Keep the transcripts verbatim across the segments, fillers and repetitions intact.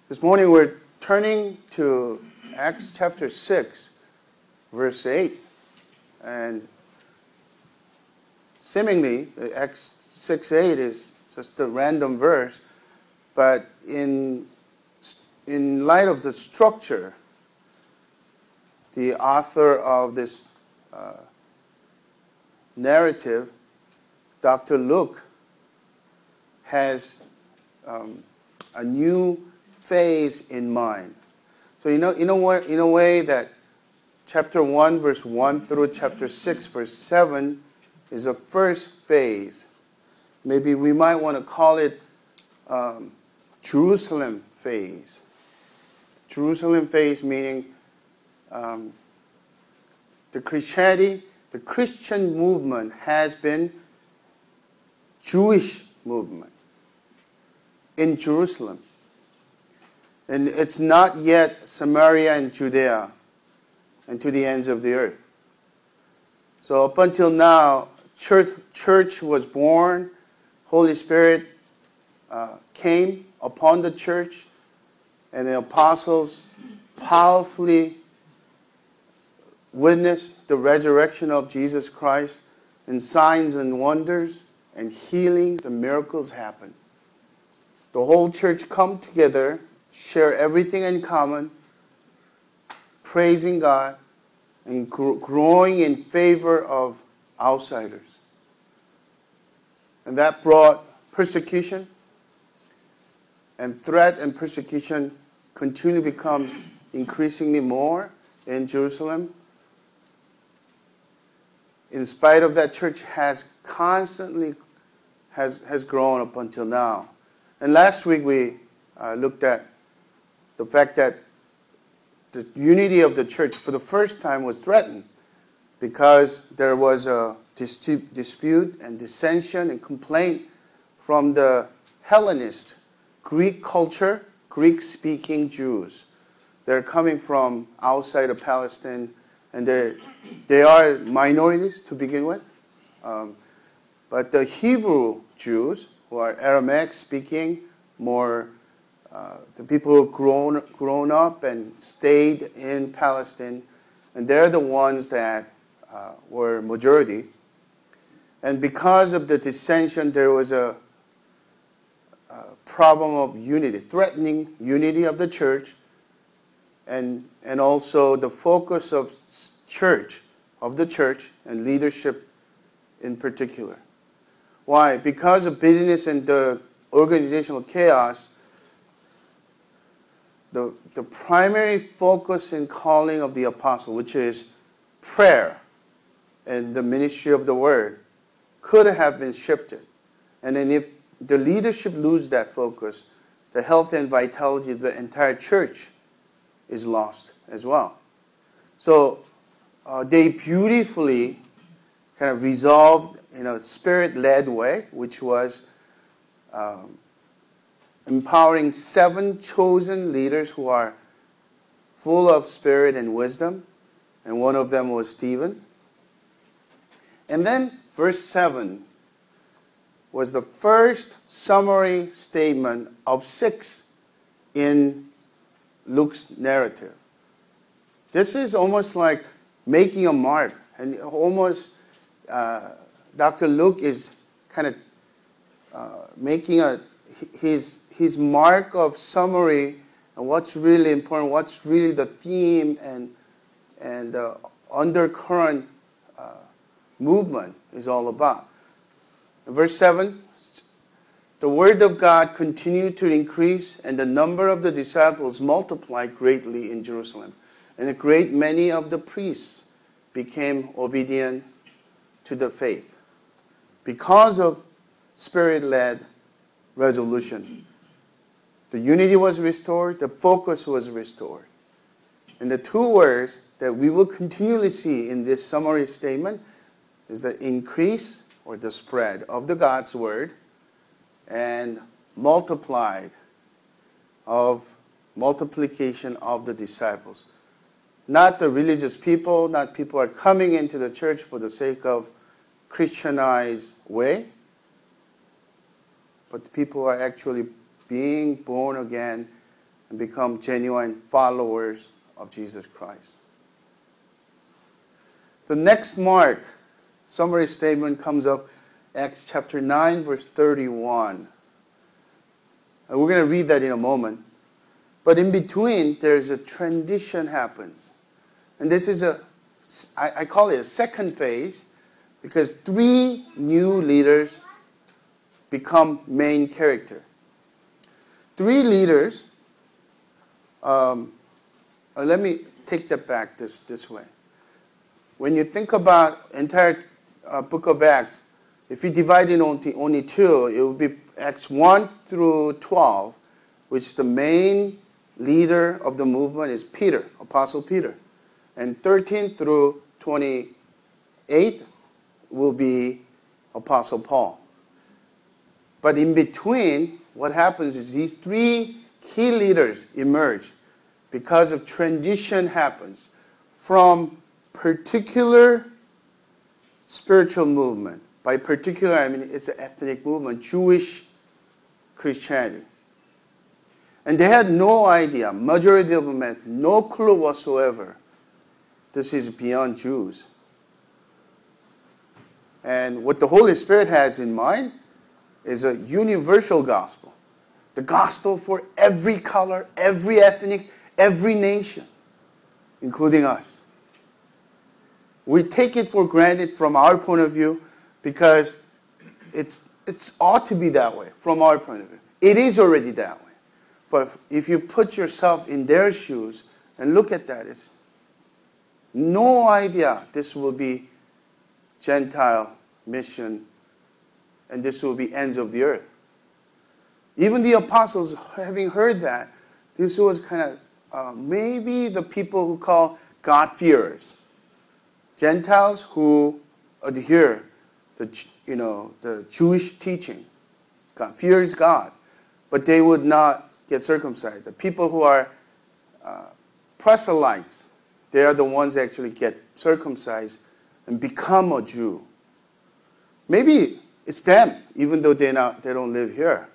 This morning we're turning to Acts chapter six, verse eight. And seemingly, Acts six eight is just a random verse, but in, in light of the structure, the author of this uh, narrative, Doctor Luke, has um, a new phase in mind. So you know, in a way, in a way that chapter one, verse one through chapter six, verse seven is a first phase. Maybe we might want to call it um, Jerusalem phase. Jerusalem phase meaning um, the Christianity, the Christian movement has been Jewish movement in Jerusalem. And it's not yet Samaria and Judea and to the ends of the earth. So up until now, church, church was born, Holy Spirit uh, came upon the church, and the apostles powerfully witnessed the resurrection of Jesus Christ, and signs and wonders and healings and miracles happened. The whole church come together, share everything in common, praising God, and growing in favor of outsiders. And that brought persecution, and threat and persecution continue to become increasingly more in Jerusalem. In spite of that, church has constantly has, has grown up until now. And last week we uh, looked at the fact that the unity of the church for the first time was threatened because there was a dispute and dissension and complaint from the Hellenist, Greek culture, Greek-speaking Jews. They're coming from outside of Palestine, and they they are minorities to begin with. Um, but the Hebrew Jews, who are Aramaic-speaking, more uh, the people who have grown, grown up and stayed in Palestine, and they're the ones that uh, were majority. And because of the dissension, there was a, a problem of unity, threatening unity of the church, and and also the focus of church, of the church, and leadership in particular. Why? Because of business and the organizational chaos, the, the primary focus and calling of the apostle, which is prayer and the ministry of the word, could have been shifted. And then if the leadership lose that focus, the health and vitality of the entire church is lost as well. So uh, they beautifully kind of resolved in a spirit-led way, which was um, empowering seven chosen leaders who are full of spirit and wisdom, and one of them was Stephen. And then verse seven was the first summary statement of six in Luke's narrative. This is almost like making a mark, and almost uh, Doctor Luke is kind of uh, making a his his mark of summary and what's really important, what's really the theme and and uh, undercurrent uh, movement is all about. Verse seven, the word of God continued to increase, and the number of the disciples multiplied greatly in Jerusalem. And a great many of the priests became obedient to the faith because of spirit-led resolution. The unity was restored, the focus was restored. And the two words that we will continually see in this summary statement is the increase or the spread of the God's word and multiplied of multiplication of the disciples. Not the religious people, not people are coming into the church for the sake of Christianized way, but people are actually being born again and become genuine followers of Jesus Christ. The next mark, summary statement, comes up Acts chapter nine, verse thirty-one. And we're going to read that in a moment. But in between, there's a transition happens. And this is a, I, I call it a second phase, because three new leaders become main character. Three leaders, um, uh, let me take that back this, this way. When you think about entire uh, book of Acts, if you divide it only, only two, it would be Acts one through twelve, which the main leader of the movement is Peter, Apostle Peter. And thirteen through twenty-eight will be Apostle Paul. But in between, what happens is these three key leaders emerge because of transition happens from particular spiritual movement. By particular, I mean it's an ethnic movement, Jewish Christianity. And they had no idea, majority of them had no clue whatsoever, this is beyond Jews. And what the Holy Spirit has in mind is a universal gospel. The gospel for every color, every ethnic, every nation, including us. We take it for granted from our point of view because it's it's ought to be that way from our point of view. It is already that way. But if you put yourself in their shoes and look at that, it's no idea this will be Gentile mission and this will be ends of the earth. Even the apostles, having heard that, this was kind of uh, maybe the people who call God-fearers. Gentiles who adhere to, you know, the Jewish teaching. God fears God, but they would not get circumcised. The people who are uh, proselytes, they are the ones that actually get circumcised and become a Jew. Maybe it's them, even though they not they don't live here.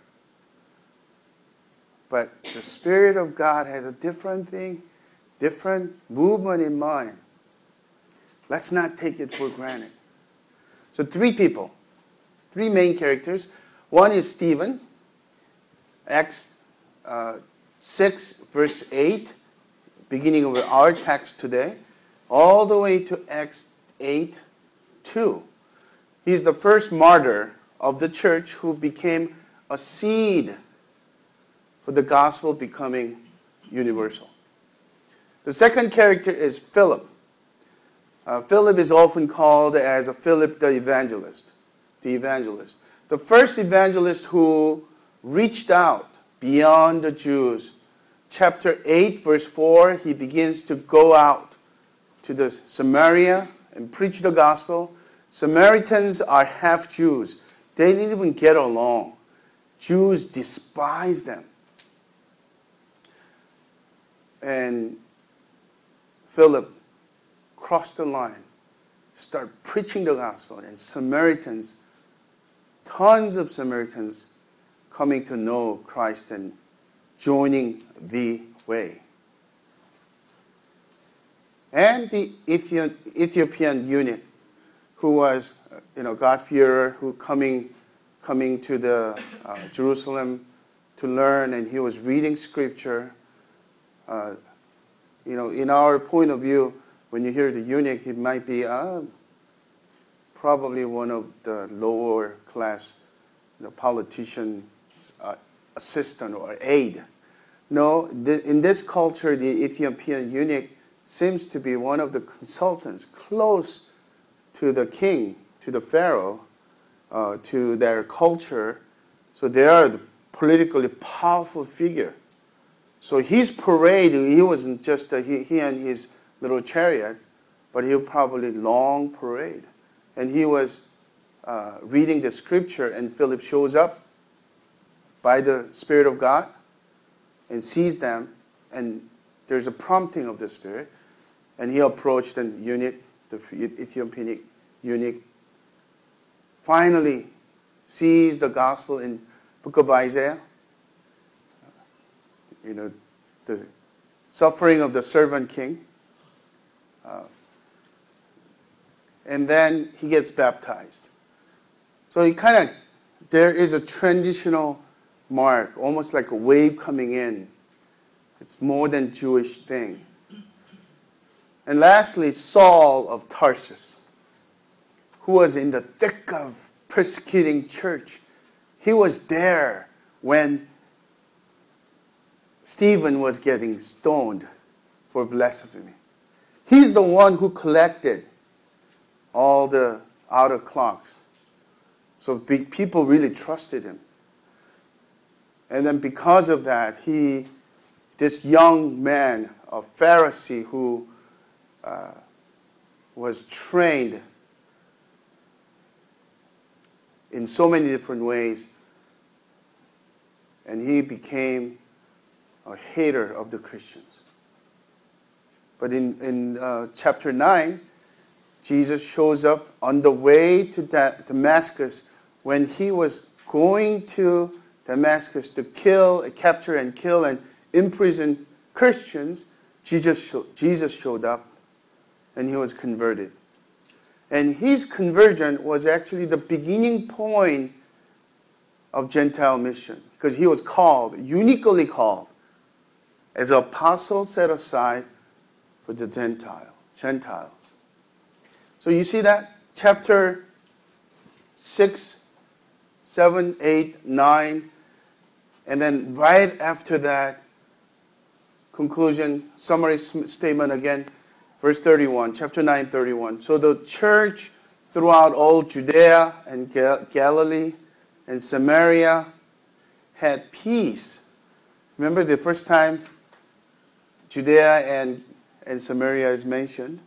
But the Spirit of God has a different thing, different movement in mind. Let's not take it for granted. So three people, three main characters. One is Stephen, Acts uh, six, verse eight, beginning of our text today, all the way to Acts eight, two. He's the first martyr of the church who became a seed for the gospel becoming universal. The second character is Philip. Uh, Philip is often called as a Philip the evangelist. The evangelist. The first evangelist who reached out beyond the Jews. Chapter eight, verse four, he begins to go out to the Samaria and preach the gospel. Samaritans are half Jews. They didn't even get along. Jews despise them. And Philip crossed the line, started preaching the gospel, and Samaritans, tons of Samaritans coming to know Christ and joining the way. And the Ethiopian eunuch, who was, you know, God-fearer, who coming, coming to the uh, Jerusalem to learn, and he was reading scripture. Uh, you know, in our point of view, when you hear the eunuch, he might be uh, probably one of the lower class, you know, politician, uh, assistant or aide. No, th- in this culture, the Ethiopian eunuch seems to be one of the consultants close to the king, to the pharaoh, uh, to their culture. So they are the politically powerful figure. So his parade, he wasn't just a, he, he and his little chariot, but he probably long parade. And he was uh, reading the scripture, and Philip shows up by the Spirit of God and sees them, and there's a prompting of the Spirit, and he approached the eunuch, the Ethiopian eunuch, finally sees the gospel in book of Isaiah. You know, the suffering of the servant king. Uh, and then he gets baptized. So he kind of, there is a transitional mark, almost like a wave coming in. It's more than Jewish thing. And lastly, Saul of Tarsus, who was in the thick of persecuting church. He was there when Stephen was getting stoned for blasphemy. He's the one who collected all the outer clocks. So people really trusted him. And then because of that, he, this young man, a Pharisee who uh, was trained in so many different ways, and he became a hater of the Christians. But in, in uh, chapter nine, Jesus shows up on the way to Damascus. When he was going to Damascus to kill, capture and kill and imprison Christians, Jesus, Jesus showed up and he was converted. And his conversion was actually the beginning point of Gentile mission, because he was called, uniquely called, as an apostle set aside for the Gentile, Gentiles. So you see that? Chapter six, seven, eight, nine, and then right after that, conclusion, summary statement again, verse thirty-one, chapter nine, thirty-one. So the church throughout all Judea and Galilee and Samaria had peace. Remember the first time Judea and, and Samaria is mentioned?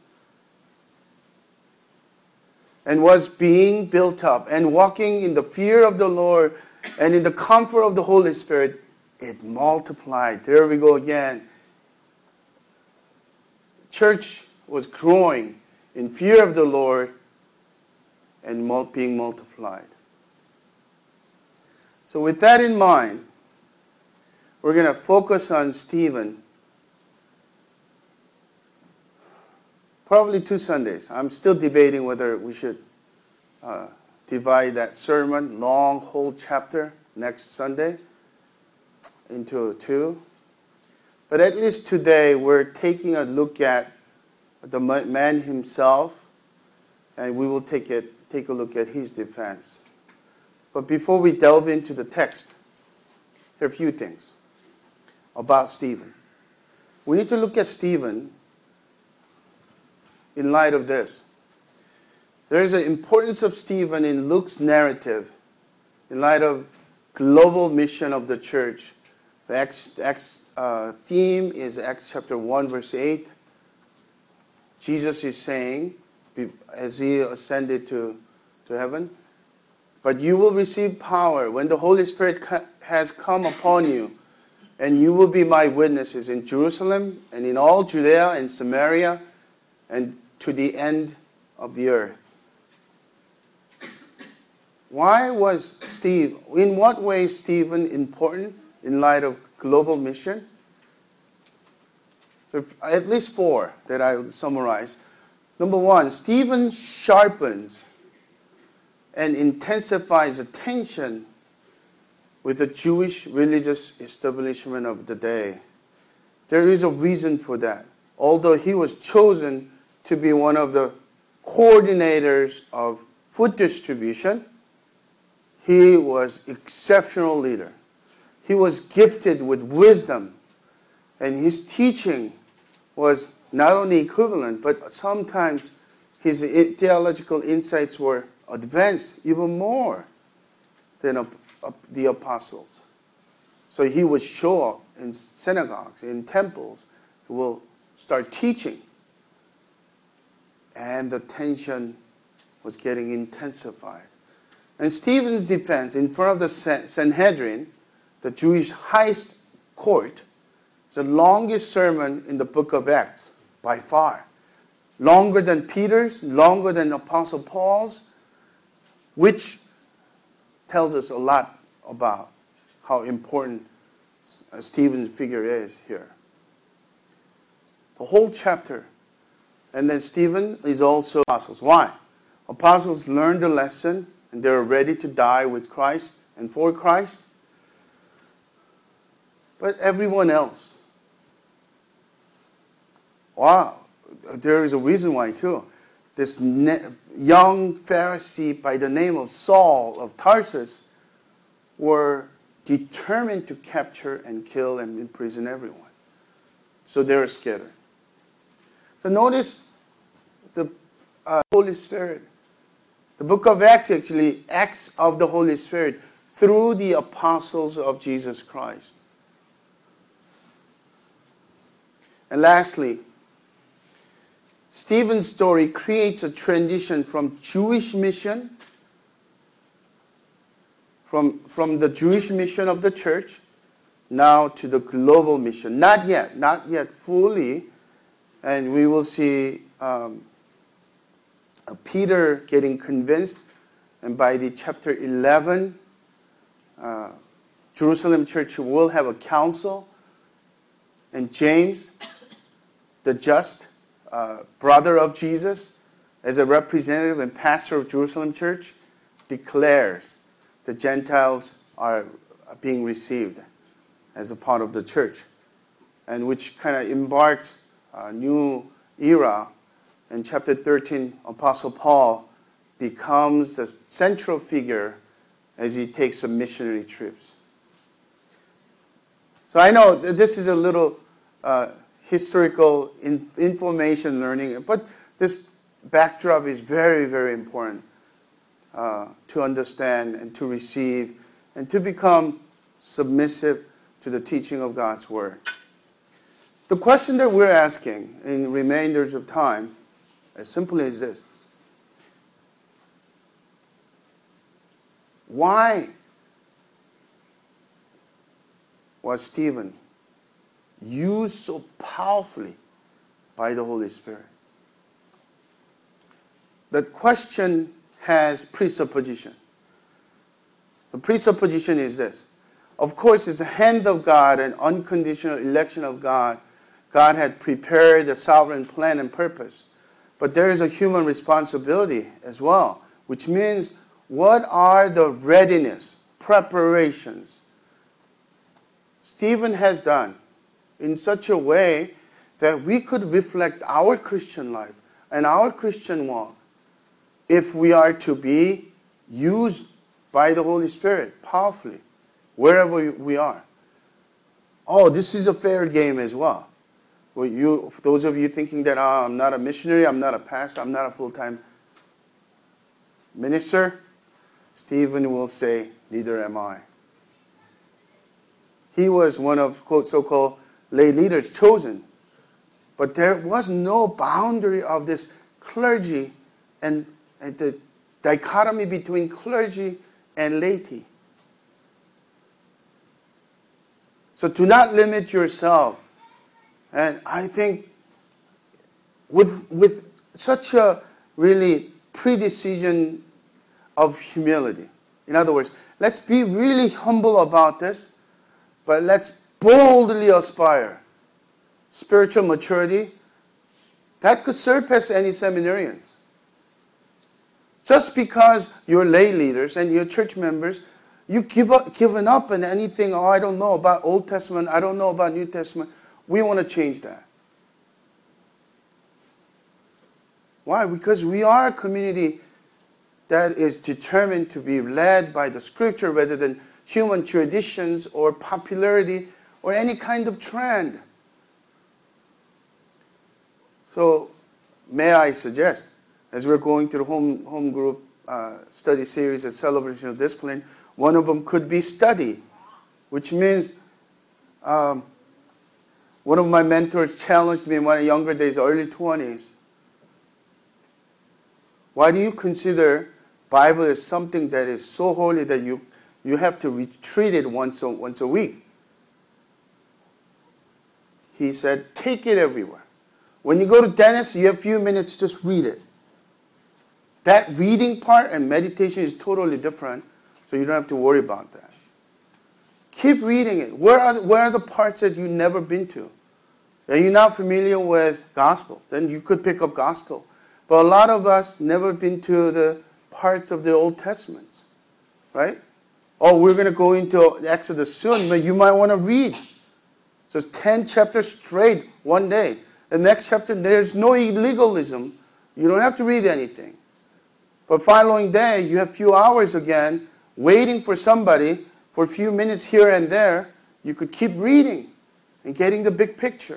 And was being built up and walking in the fear of the Lord and in the comfort of the Holy Spirit, it multiplied. There we go again. Church was growing in fear of the Lord and being multiplied. So with that in mind, we're going to focus on Stephen. Probably two Sundays. I'm still debating whether we should uh, divide that sermon, long whole chapter, next Sunday, into two. But at least today we're taking a look at the man himself, and we will take it, take a look at his defense. But before we delve into the text, here are a few things about Stephen. We need to look at Stephen in light of this. There is an importance of Stephen in Luke's narrative in light of global mission of the church. The Acts, Acts uh, theme is Acts chapter one, verse eight. Jesus is saying, as he ascended to, to heaven, but you will receive power when the Holy Spirit has come upon you, and you will be my witnesses in Jerusalem and in all Judea and Samaria and to the end of the earth. Why was Steve, in what way is Stephen important in light of global mission? At least four that I will summarize. Number one, Stephen sharpens and intensifies attention with the Jewish religious establishment of the day. There is a reason for that. Although he was chosen to be one of the coordinators of food distribution, he was exceptional leader. He was gifted with wisdom, and his teaching was not only equivalent, but sometimes his theological insights were advanced even more than the apostles. So he would show up in synagogues, in temples, he will start teaching. And the tension was getting intensified. And Stephen's defense in front of the Sanhedrin, the Jewish highest court, is the longest sermon in the book of Acts, by far. Longer than Peter's, longer than Apostle Paul's, which tells us a lot about how important Stephen's figure is here. a whole chapter. And then Stephen is also apostles. Why? Apostles learned the lesson and they're ready to die with Christ and for Christ. But everyone else, wow, there is a reason why too. This young Pharisee by the name of Saul of Tarsus were determined to capture and kill and imprison everyone. So they're scattered. So notice the uh, Holy Spirit. The book of Acts actually, acts of the Holy Spirit through the apostles of Jesus Christ. And lastly, Stephen's story creates a transition from Jewish mission, from, from the Jewish mission of the church, now to the global mission. Not yet, not yet fully. And we will see um, Peter getting convinced. And by the chapter eleven, uh, Jerusalem church will have a council. And James, the just uh, brother of Jesus, as a representative and pastor of Jerusalem church, declares the Gentiles are being received as a part of the church, and which kind of embarks a new era. In chapter thirteen, Apostle Paul becomes the central figure as he takes some missionary trips. So I know this is a little uh, historical in, information learning, but this backdrop is very, very important uh, to understand and to receive and to become submissive to the teaching of God's Word. The question that we're asking in remainders of time, as simply as this: why was Stephen used so powerfully by the Holy Spirit? That question has presupposition. The presupposition is this: of course, it's the hand of God and unconditional election of God. God had prepared a sovereign plan and purpose. But there is a human responsibility as well, which means what are the readiness, preparations Stephen has done in such a way that we could reflect our Christian life and our Christian walk if we are to be used by the Holy Spirit powerfully wherever we are. Oh, this is a fair game as well. Well, you, those of you thinking that oh, I'm not a missionary, I'm not a pastor, I'm not a full-time minister, Stephen will say, neither am I. He was one of, quote, so-called lay leaders chosen. But there was no boundary of this clergy and, and the dichotomy between clergy and laity. So do not limit yourself. And I think with, with such a really pre-decision of humility. In other words, let's be really humble about this, but let's boldly aspire. Spiritual maturity, that could surpass any seminarians. Just because you're lay leaders and you're church members, you give up, given up on anything, oh, I don't know about Old Testament, I don't know about New Testament. We want to change that. Why? Because we are a community that is determined to be led by the Scripture rather than human traditions or popularity or any kind of trend. So, may I suggest, as we're going through the home, home group uh, study series at Celebration of Discipline, one of them could be study, which means um, one of my mentors challenged me in my younger days, early twenties. Why do you consider Bible as something that is so holy that you, you have to retreat it once a, once a week? He said, take it everywhere. When you go to dentist, you have a few minutes, just read it. That reading part and meditation is totally different, so you don't have to worry about that. Keep reading it. Where are the, where are the parts that you've never been to? Are you not familiar with gospel? Then you could pick up gospel. But a lot of us never been to the parts of the Old Testament, right? Oh, we're going to go into Exodus soon, but you might want to read. So it's ten chapters straight one day. The next chapter, there's no illegalism. You don't have to read anything. But following day, you have a few hours again, waiting for somebody for a few minutes here and there. You could keep reading and getting the big picture.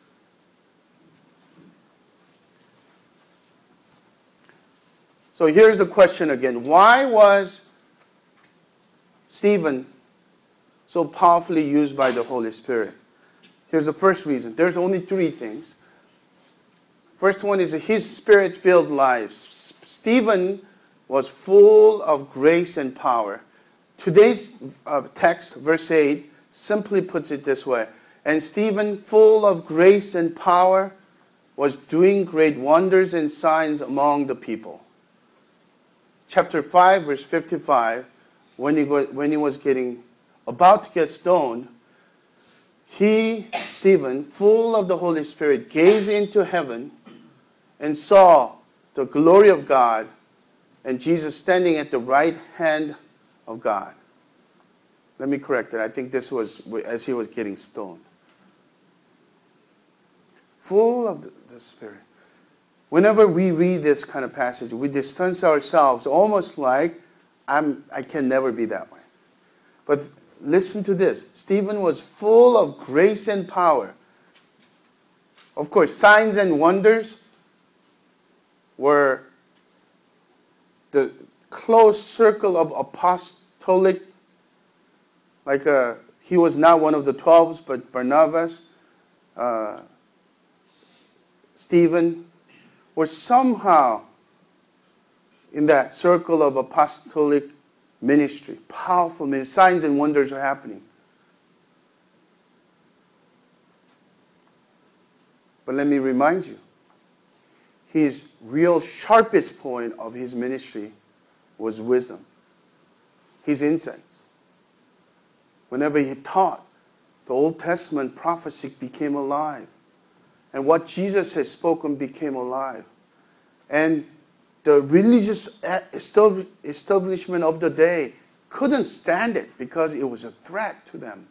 So here's the question again. Why was Stephen so powerfully used by the Holy Spirit? Here's the first reason. There's only three things. First one is his spirit-filled life. Stephen was full of grace and power. Today's uh, text, verse eight, simply puts it this way. And Stephen, full of grace and power, was doing great wonders and signs among the people. Chapter five, verse fifty-five, when he was, when he was getting about to get stoned, he, Stephen, full of the Holy Spirit, gazed into heaven and saw the glory of God and Jesus standing at the right hand of God. Let me correct it. I think this was as he was getting stoned. Full of the Spirit. Whenever we read this kind of passage, we distance ourselves almost like I'm, I can never be that way. But listen to this. Stephen was full of grace and power. Of course, signs and wonders were the close circle of apostolic, like uh, he was not one of the twelves, but Barnabas, uh, Stephen, were somehow in that circle of apostolic ministry, powerful ministry. Signs and wonders are happening. But let me remind you, his real sharpest point of his ministry was wisdom, his insights. Whenever he taught, the Old Testament prophecy became alive. And what Jesus has spoken became alive. And the religious establishment of the day couldn't stand it because it was a threat to them.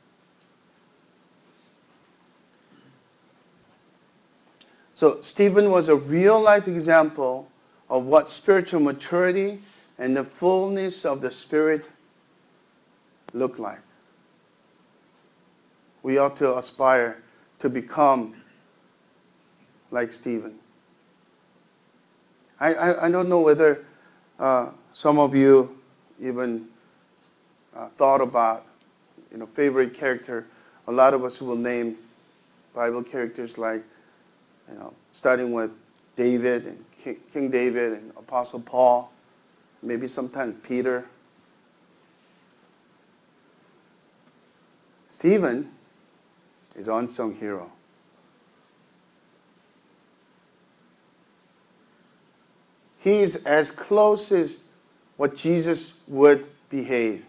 So Stephen was a real-life example of what spiritual maturity and the fullness of the Spirit look like. We ought to aspire to become like Stephen. I, I, I don't know whether uh, some of you even uh, thought about, you know, favorite character. A lot of us will name Bible characters like, you know, starting with David and King, King David and Apostle Paul, maybe sometimes Peter. Stephen is an unsung hero. He is as close as what Jesus would behave.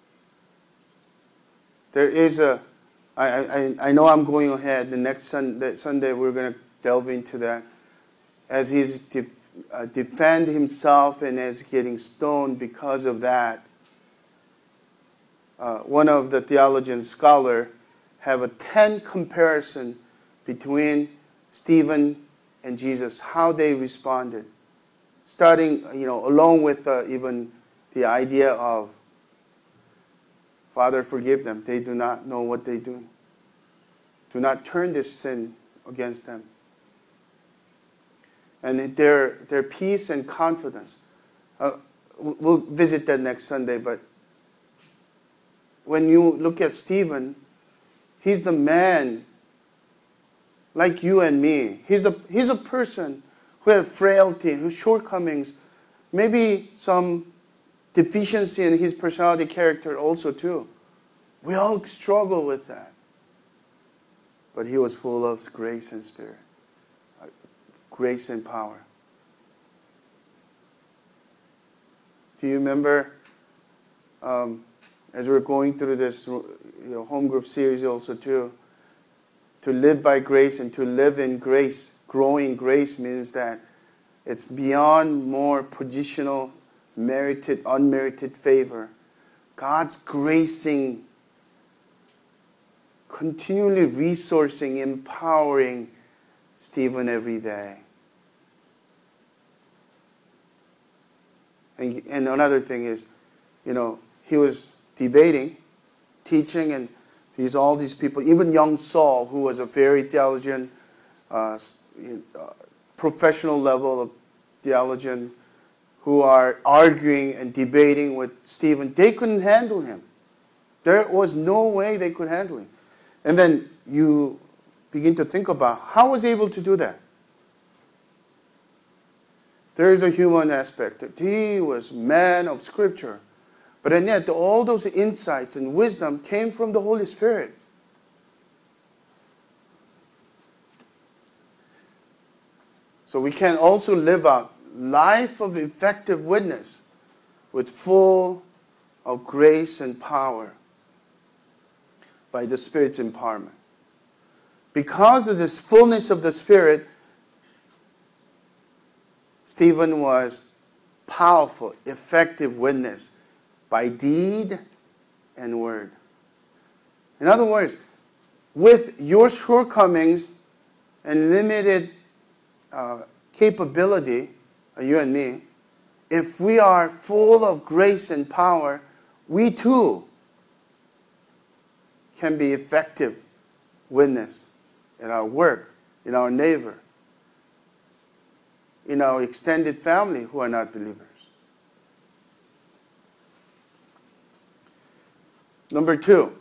There is a, I, I, I know I'm going ahead. The next Sunday, Sunday we're going to delve into that. As he's de, uh, defend himself and as getting stoned because of that. Uh, one of the theologian scholar have a ten comparison between Stephen and Jesus, how they responded. Starting, you know, along with uh, even the idea of, Father, forgive them. They do not know what they do. Do not turn this sin against them. And their their peace and confidence. Uh, we'll visit that next Sunday, but when you look at Stephen, he's the man like you and me. He's a he's a person who has frailty, whose shortcomings, maybe some deficiency in his personality character also too. We all struggle with that. But he was full of grace and spirit, grace and power. Do you remember um, as we we're going through this, you know, home group series also too, to live by grace and to live in grace, growing grace means that it's beyond more positional, merited, unmerited favor. God's gracing, continually resourcing, empowering Stephen every day. And, and another thing is, you know, he was debating, teaching, and he's all these people, even young Saul, who was a very theologian, uh, uh, professional level of theologian, who are arguing and debating with Stephen. They couldn't handle him. There was no way they could handle him. And then you begin to think about how was he able to do that? There is a human aspect. That he was man of Scripture. But and yet all those insights and wisdom came from the Holy Spirit. So we can also live a life of effective witness with full of grace and power by the Spirit's empowerment. Because of this fullness of the Spirit, Stephen was powerful, effective witness by deed and word. In other words, with your shortcomings and limited uh, capability, uh, you and me, if we are full of grace and power, we too can be effective witness in our work, in our neighbor, in our extended family who are not believers. Number two,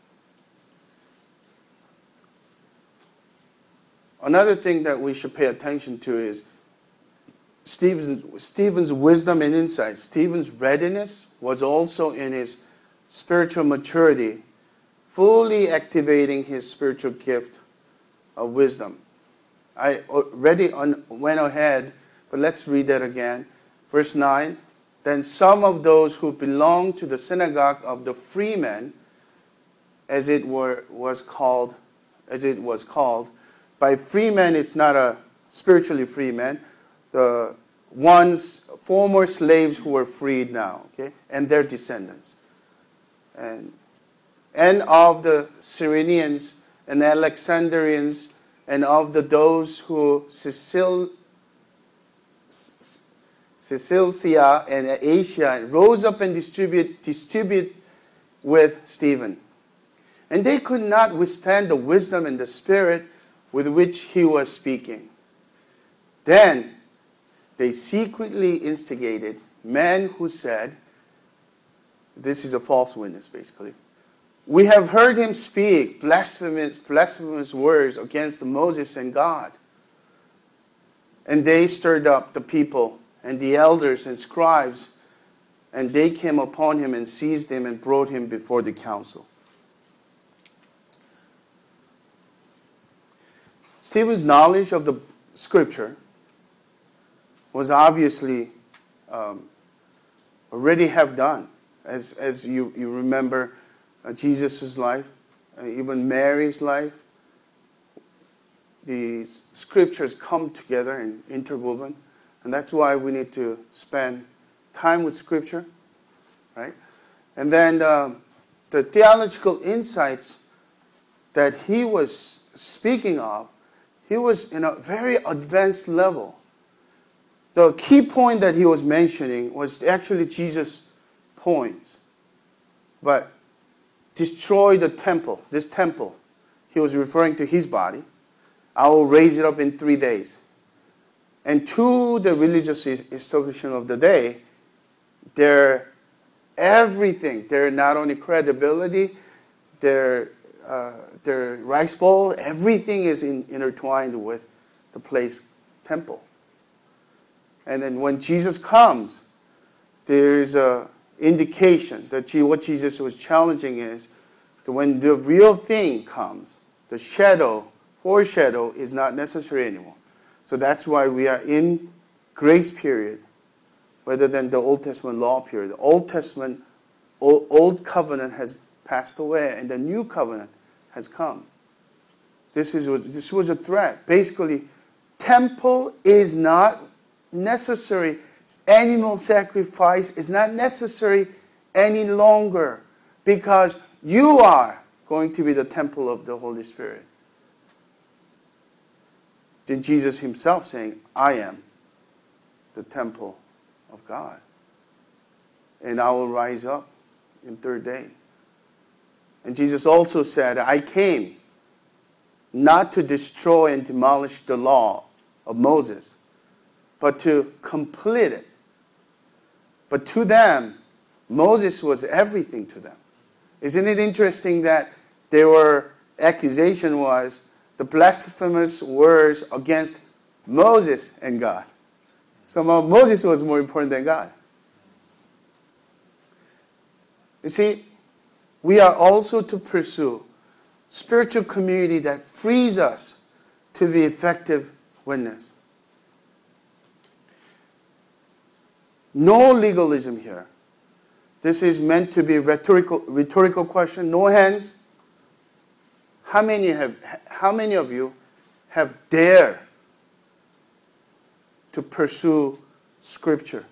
another thing that we should pay attention to is Stephen's, Stephen's wisdom and insight. Stephen's readiness was also in his spiritual maturity, fully activating his spiritual gift of wisdom. I already on, went ahead, but let's read that again. Verse nine, then some of those who belonged to the synagogue of the freemen, as it were was called, as it was called, by freemen it's not a spiritually free man, the ones former slaves who were freed now, okay, and their descendants, and and of the Cyrenians and Alexandrians, and of the those who Sicil, Cilicia and Asia rose up and distribute distribute with Stephen. And they could not withstand the wisdom and the spirit with which he was speaking. Then they secretly instigated men who said, this is a false witness basically, we have heard him speak blasphemous, blasphemous words against Moses and God. And they stirred up the people and the elders and scribes, and they came upon him and seized him and brought him before the council. Stephen's knowledge of the Scripture was obviously um, already have done, as as you, you remember uh, Jesus' life, uh, even Mary's life. The Scriptures come together and interwoven, and that's why we need to spend time with Scripture, right? And then um, the theological insights that he was speaking of, he was in a very advanced level. The key point that he was mentioning was actually Jesus' points. But destroy the temple, this temple. He was referring to his body. I will raise it up in three days. And to the religious establishment of the day, their everything, their not only credibility, their uh, their rice bowl, everything is in, intertwined with the place temple. And then when Jesus comes, there's a indication that what Jesus was challenging is that when the real thing comes, the shadow, foreshadow is not necessary anymore. So that's why we are in grace period rather than the Old Testament law period. The Old Testament, old, old covenant has passed away and the new covenant has come. This is this was a threat. Basically, temple is not necessary. Animal sacrifice is not necessary any longer because you are going to be the temple of the Holy Spirit. Then Jesus himself saying, I am the temple of God. And I will rise up in third day. And Jesus also said, I came not to destroy and demolish the law of Moses, but to complete it. But to them, Moses was everything to them. Isn't it interesting that their accusation was the blasphemous words against Moses and God? Somehow Moses was more important than God. You see, we are also to pursue spiritual community that frees us to be effective witness. No legalism here. This is meant to be a rhetorical, rhetorical question. No hands. How many have? How many of you have dared to pursue Scripture?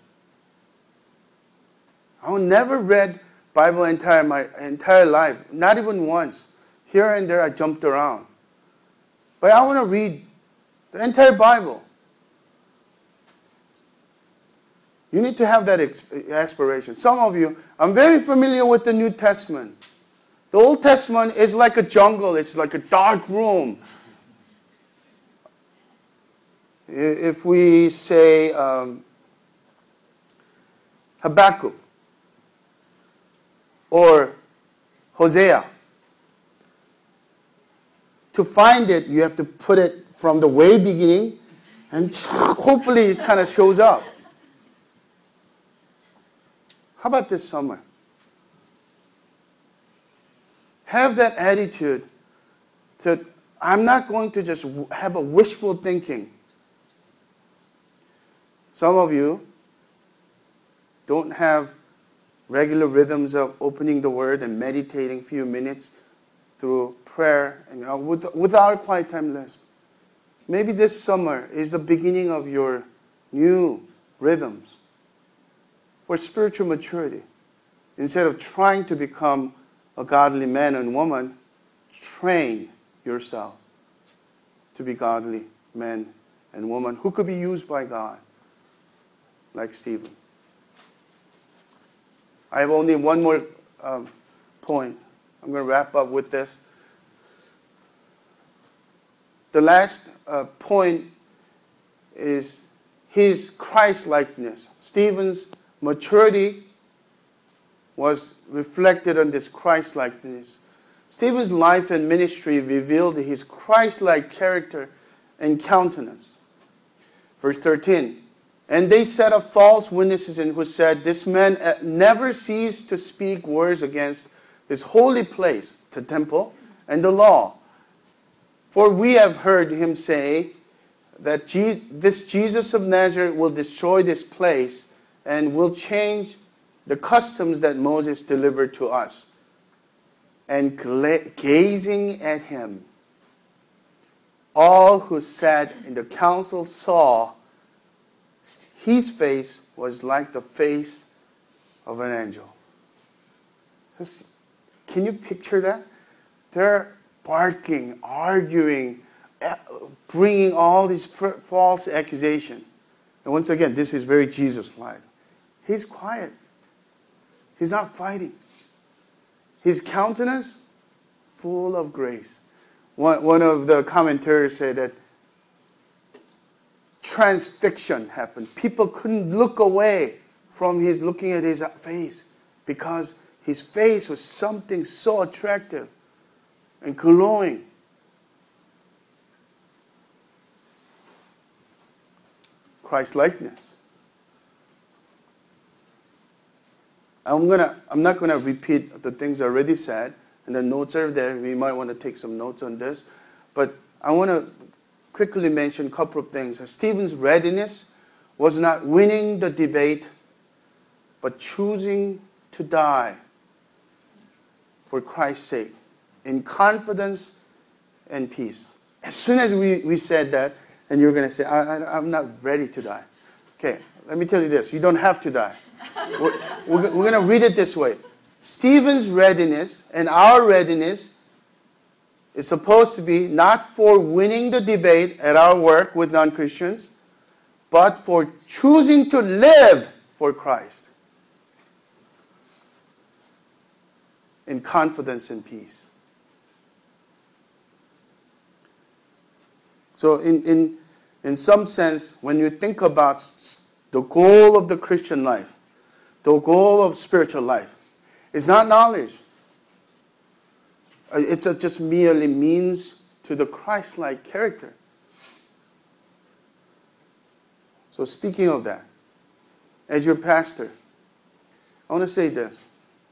I never read Bible entire my entire life, not even once. Here and there, I jumped around. But I want to read the entire Bible. You need to have that aspiration. Some of you, I'm very familiar with the New Testament. The Old Testament is like a jungle. It's like a dark room. If we say um, Habakkuk or Hosea, to find it, you have to put it from the way beginning, and hopefully it kind of shows up. How about this summer? Have that attitude that I'm not going to just have a wishful thinking. Some of you don't have regular rhythms of opening the Word and meditating a few minutes through prayer and you know, with, with our quiet time list. Maybe this summer is the beginning of your new rhythms for spiritual maturity. Instead of trying to become a godly man and woman, train yourself to be godly men and women who could be used by God, like Stephen. I have only one more um, point. I'm going to wrap up with this. The last uh, point is his Christ-likeness. Stephen's maturity was reflected on this Christ-likeness. Stephen's life and ministry revealed his Christ-like character and countenance. Verse thirteen, and they set up false witnesses and who said, this man never ceased to speak words against this holy place, the temple, and the law. For we have heard him say that Je- this Jesus of Nazareth will destroy this place and will change the customs that Moses delivered to us. And gla- gazing at him, all who sat in the council saw his face was like the face of an angel. Just, can you picture that? They're barking, arguing, bringing all these false accusations. And once again, this is very Jesus-like. He's quiet. He's not fighting. His countenance, full of grace. One, one of the commentators said that transfixion happened. People couldn't look away from his looking at his face because his face was something so attractive and glowing. Christ-likeness. I'm gonna. I'm not gonna repeat the things I already said, and the notes are there. We might want to take some notes on this, but I want to quickly mention a couple of things. Stephen's readiness was not winning the debate, but choosing to die for Christ's sake, in confidence and peace. As soon as we, we said that, and you're going to say, I, I, I'm not ready to die. Okay, let me tell you this. You don't have to die. We're, we're, we're going to read it this way. Stephen's readiness and our readiness is supposed to be not for winning the debate at our work with non-Christians, but for choosing to live for Christ in confidence and peace. So in, in, in some sense, when you think about the goal of the Christian life, the goal of spiritual life, it's not knowledge. It's a just merely means to the Christ-like character. So speaking of that, as your pastor, I want to say this.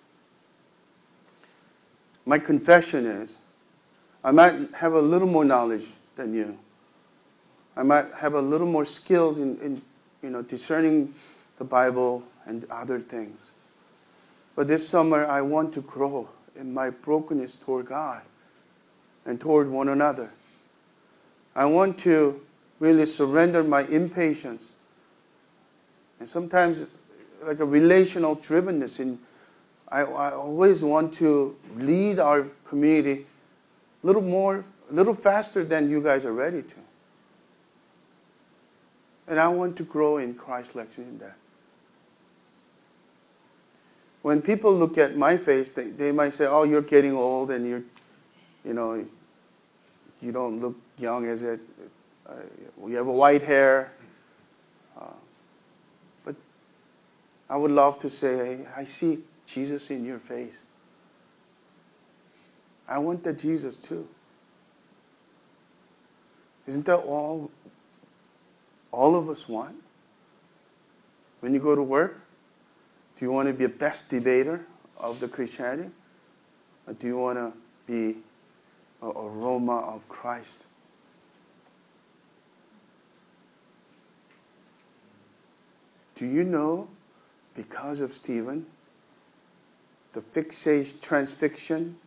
My confession is, I might have a little more knowledge than you. I might have a little more skills in, in you know, discerning the Bible and other things. But this summer, I want to grow in my brokenness toward God and toward one another. I want to really surrender my impatience and sometimes like a relational drivenness. In I, I always want to lead our community a little more, a little faster than you guys are ready to. And I want to grow in Christ-likeness in that. When people look at my face, they, they might say, "Oh, you're getting old, and you're, you know, you don't look young as it. Uh, you have a white hair." Uh, but I would love to say, "I see Jesus in your face. I want that Jesus too." Isn't that all? All of us want. When you go to work, do you want to be a best debater of the Christianity? Or do you want to be an aroma of Christ? Do you know, because of Stephen, the fixation, transfixion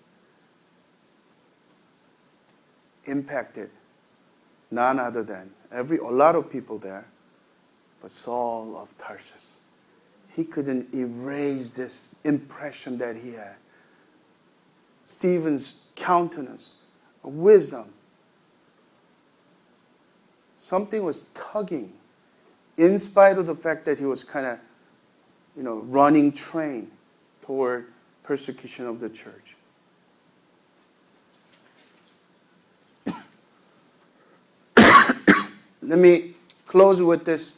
impacted none other than every a lot of people there, but Saul of Tarsus. He couldn't erase this impression that he had. Stephen's countenance, wisdom. Something was tugging, in spite of the fact that he was kind of, you know, running train toward persecution of the church. Let me close with this,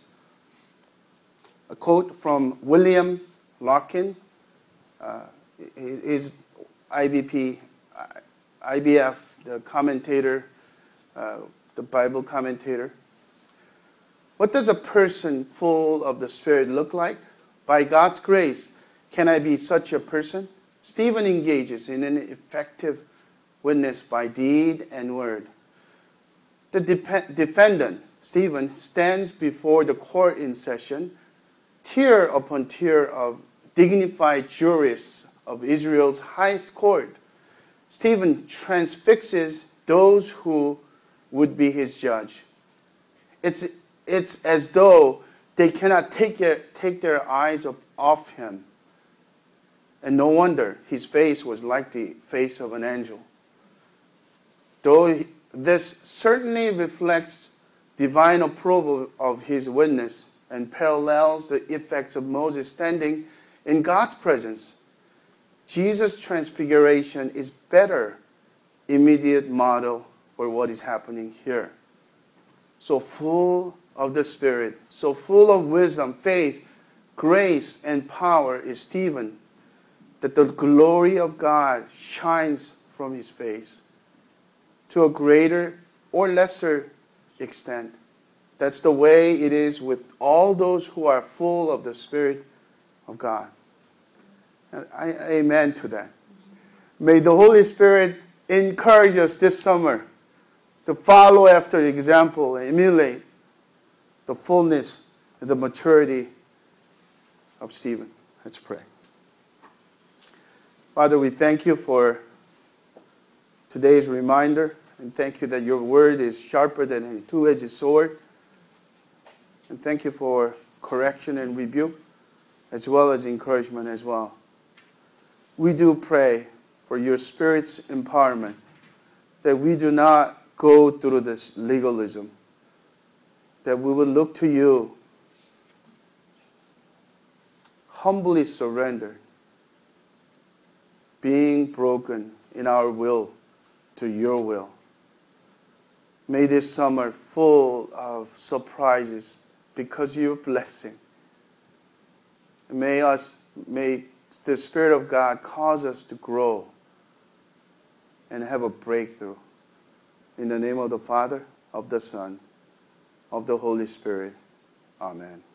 a quote from William Larkin. Uh, is I B P, I B F, the commentator, uh, the Bible commentator. What does a person full of the Spirit look like? By God's grace, can I be such a person? Stephen engages in an effective witness by deed and word. The dep- defendant, Stephen, stands before the court in session, tier upon tier of dignified jurists of Israel's highest court. Stephen transfixes those who would be his judge. It's, it's as though they cannot take their, take their eyes off him. And no wonder his face was like the face of an angel. Though this certainly reflects divine approval of his witness and parallels the effects of Moses standing in God's presence, Jesus' transfiguration is better immediate model for what is happening here. So full of the Spirit, so full of wisdom, faith, grace, and power is Stephen, that the glory of God shines from his face to a greater or lesser extent. That's the way it is with all those who are full of the Spirit of God. And I, amen to that. May the Holy Spirit encourage us this summer to follow after the example and emulate the fullness and the maturity of Stephen. Let's pray. Father, we thank you for today's reminder And thank you that your word is sharper than a two-edged sword. And thank you for correction and rebuke, as well as encouragement as well. We do pray for your Spirit's empowerment, that we do not go through this legalism, that we will look to you, humbly surrender, being broken in our will to your will. May this summer full of surprises because of your blessing. May us, may the Spirit of God cause us to grow and have a breakthrough. In the name of the Father, of the Son, of the Holy Spirit. Amen.